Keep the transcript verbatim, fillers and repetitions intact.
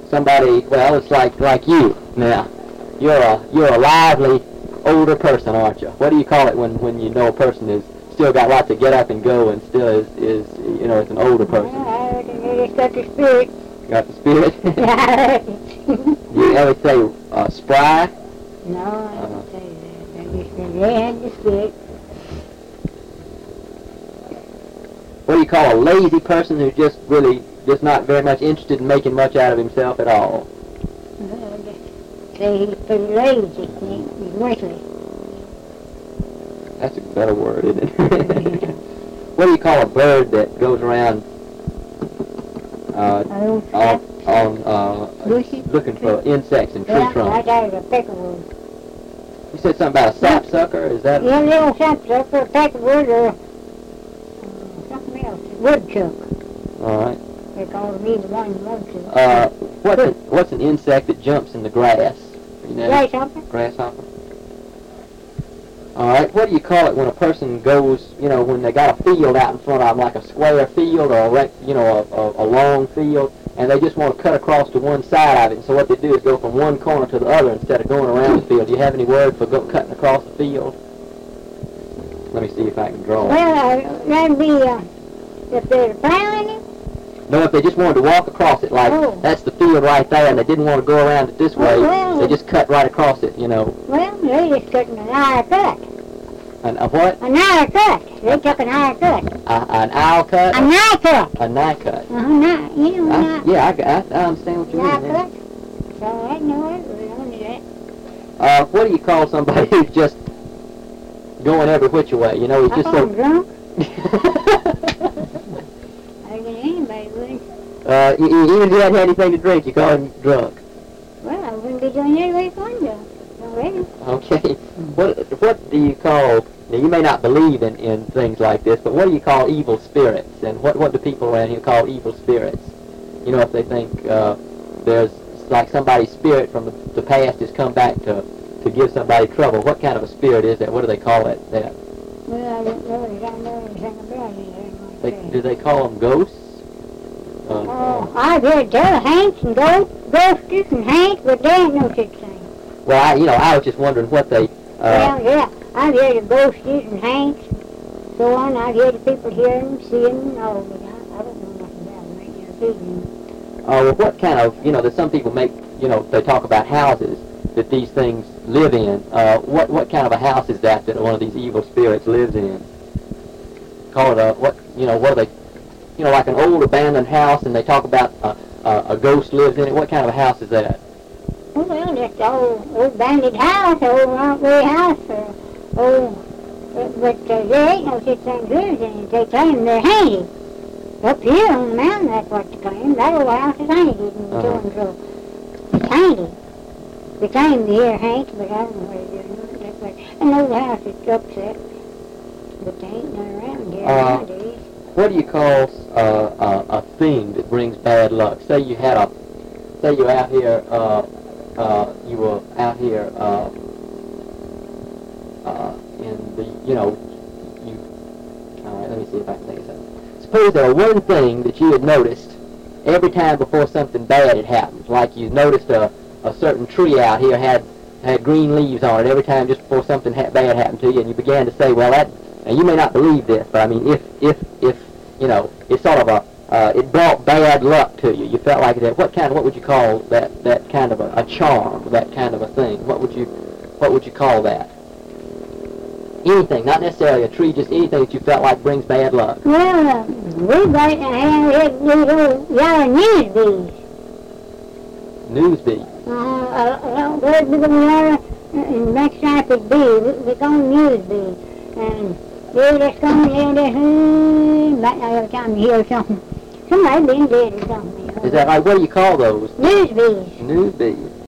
somebody, well, it's like like you now. You're a you're a lively older person, aren't you? What do you call it when when you know a person is still got lots to get up and go and still is is you know is an older person? Well, I reckon they just got the spirit. Got the spirit? Yeah, I reckon. Do you ever say uh, spry? No, I don't say that. I just said they had the spirit. What do you call a lazy person who's just really just not very much interested in making much out of himself at all? Well, just say he's pretty lazy. He's worthless. That's a better word, isn't it? What do you call a bird that goes around uh, I don't on, say. on uh, Bushes? looking for insects and tree Yeah, I trunks? got it a peckerwood. You said something about a sapsucker? Is that? Yeah, little sapsucker, a peckerwood, or uh, something else. Woodchuck. All right. They call me the one woodchuck. Uh, what's, a, what's an insect that jumps in the grass? You know? Grasshopper? Grasshopper. All right. What do you call it when a person goes, you know, when they got a field out in front of them, like a square field or a, rec, you know, a, a, a long field, and they just want to cut across to one side of it. And so what they do is go from one corner to the other instead of going around the field. Do you have any word for go, cutting across the field? Let me see if I can draw. Well, uh, that'd be, uh, if they're plowing it. No, if they just wanted to walk across it, like Oh. that's the field right there, and they didn't want to go around it this way, Oh, well. they just cut right across it, you know. Well, they just cutting an hour cut. An, a what? An hour cut. They took an hour cut. A, an owl cut? A knife cut. A knife cut. Uh-huh, knife. You know, I, knife. yeah, I, I, I understand what you Knife mean. cut. Yeah. So I know it. We don't do that. Uh, what do you call somebody who's just going every which way? You know, he's I just call so... them drunk. I reckon anybody would. uh, e- e- even if you hadn't had anything to drink, you call him drunk. Well, I wouldn't be doing it if I wasn't drunk. Already. Okay. What what do you call... Now, you may not believe in, in things like this, but what do you call evil spirits? And what, what do people around here call evil spirits? You know, if they think uh, there's like somebody's spirit from the, the past has come back to, to give somebody trouble, what kind of a spirit is that? What do they call it? That? Well, I don't know. I don't know anything about it. They, do they call them ghosts? Uh, Oh, I've heard tell haints and ghosts, ghosters and haints, but there ain't no such thing. Well, I, you know, I was just wondering what they... Uh, Well, yeah, I've heard of ghosties and haints, so on. I've heard of people hearing them, seeing them, and all, but I, I don't know nothing about them. I ain't never seen them. uh, well, what kind of, you know, that some people make, you know, they talk about houses that these things live in. Uh, what what kind of a house is that that one of these evil spirits lives in? Call it a, what, you know, what are they, you know, like an old abandoned house, and they talk about uh, uh, a ghost lives in it. What kind of a house is that? Oh, well, that's the old, old bandit house, old Rockaway house, or old, but, but uh, there ain't no such thing as lives in it. They claim they're haunted. Up here on the mountain, that's what they claim. That old house is haunted, and Uh-huh. so and so. It's haunted. They claim to hear haunts, but I don't know what they're doing. That's what, an old house is upset, but there ain't none around here Uh, nowadays. What do you call uh, a, a thing that brings bad luck? Say you had a, say you're out here, uh, uh, you were out here uh, uh, in the, you know, you, all right, let me see if I can think of something. Suppose there were one thing that you had noticed every time before something bad had happened, like you noticed a, a certain tree out here had, had green leaves on it every time just before something ha- bad happened to you, and you began to say, well, that, and you may not believe this, but I mean, if, if, if, you know, it's sort of a, uh, it brought bad luck to you. You felt like that. What kind? What would you call that? That kind of a, a charm, that kind of a thing. What would you, what would you call that? Anything, not necessarily a tree, just anything that you felt like brings bad luck. Well, uh, we got it, and we had these old yellow news bees. News bee. Uh, a, a little bird with them yellow and black striped bee. We, we call them news bees. And they just come in there, hmm, back every time you hear something. Somebody been dead or something. You know. Is that like, what do you call those? News bees. News bees.